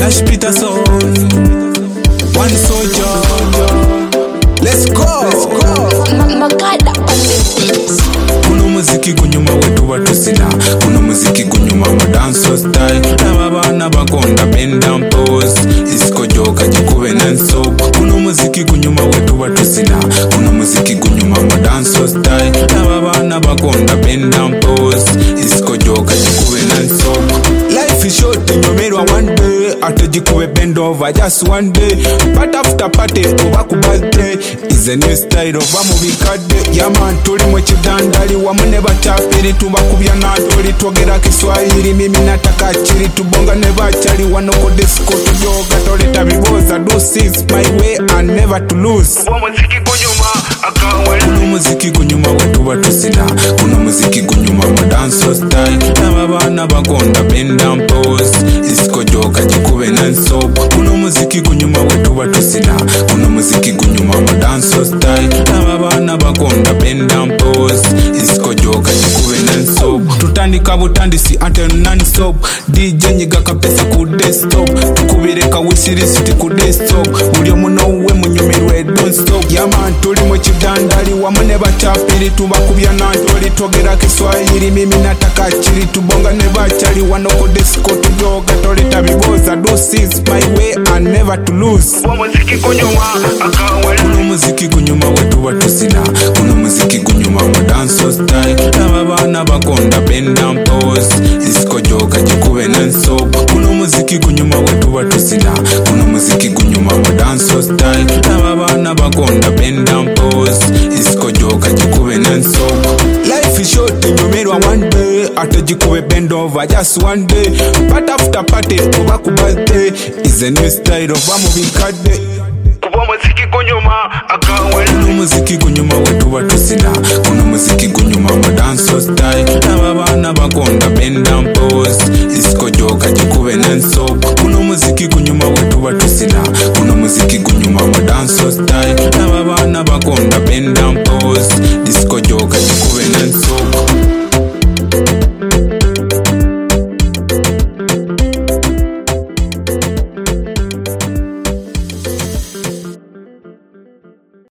Flash Peterson, one soldier. Let's go. Makada on the beats. Kuno muziki kunyuma wetu watusina. Kuno muziki kunyuma madanso style. Nababana bakonda bend and pose. Disco joka jikube non-stop. Kuno muziki kunyuma wetu watusina. Kuno muziki kunyuma madanso style. Nababana bakonda bend and pose. Disco joka jikube non-stop. Life is short, nyomerwa one day. Ate jikube bend over just one day. Part after party over ku birthday. Is a new style of amubikade. Yaman tuli mwe chidandali wamune batapiri tubakubya natoli twogera Kiswahili mimi nataka chiri tubonga neba chali wanoko disco tujoga toleta biboza do six my way and never to lose. Muziki kunyuma akawe Kuno muziki kunyuma wetu batusina. Kuno muziki kunyuma madanso style. Nababana bakonda bend and pose. Disco joka jikube non-stop. Kuno muziki kunyuma wetu batusina. Kuno muziki kunyuma madanso style. Nababana bakonda bend and pose. Disco joka jikube non-stop. Tutandika butandisi ante non-stop. DJ nyiga kapesa ku desktop. Tukubireka wisirisi ku desktop. Mulyo muno uwe munyumirwe don't stop. Yaman tuli mwe chidandali wamune batapiri tubakubya natoli twogera Kiswahili mimi nataka chiri tubonga neba chali wanoko disco tujoga toleta biboza do six my way and never to lose. muziki kunyuma akawe Kuno muziki kunyuma wetu batusina. Kuno muziki kunyuma madanso style. Nababana bakonda bend and pose. Disco joka jikube non-stop. Kuno muziki kunyuma wetu batusina. Kuno muziki kunyuma madanso style. Nababana bakonda bend and pose. Disco joka jikube non-stop. Life is short, nyomerwa one day. Ate jikube bend over just one day. Part after party over ku birthday. Is a new style of amubikade. muziki kunyuma akawe Kuno muziki kunyuma wetu batusina. Kuno muziki kunyuma madanso style. Nababana bakonda bend and pose. Disco joka jikube non-stop. Kuno muziki kunyuma wetu batusina. Kuno muziki kunyuma madanso style. Nababana bakonda bend and pose. Disco joka jikube non-stop.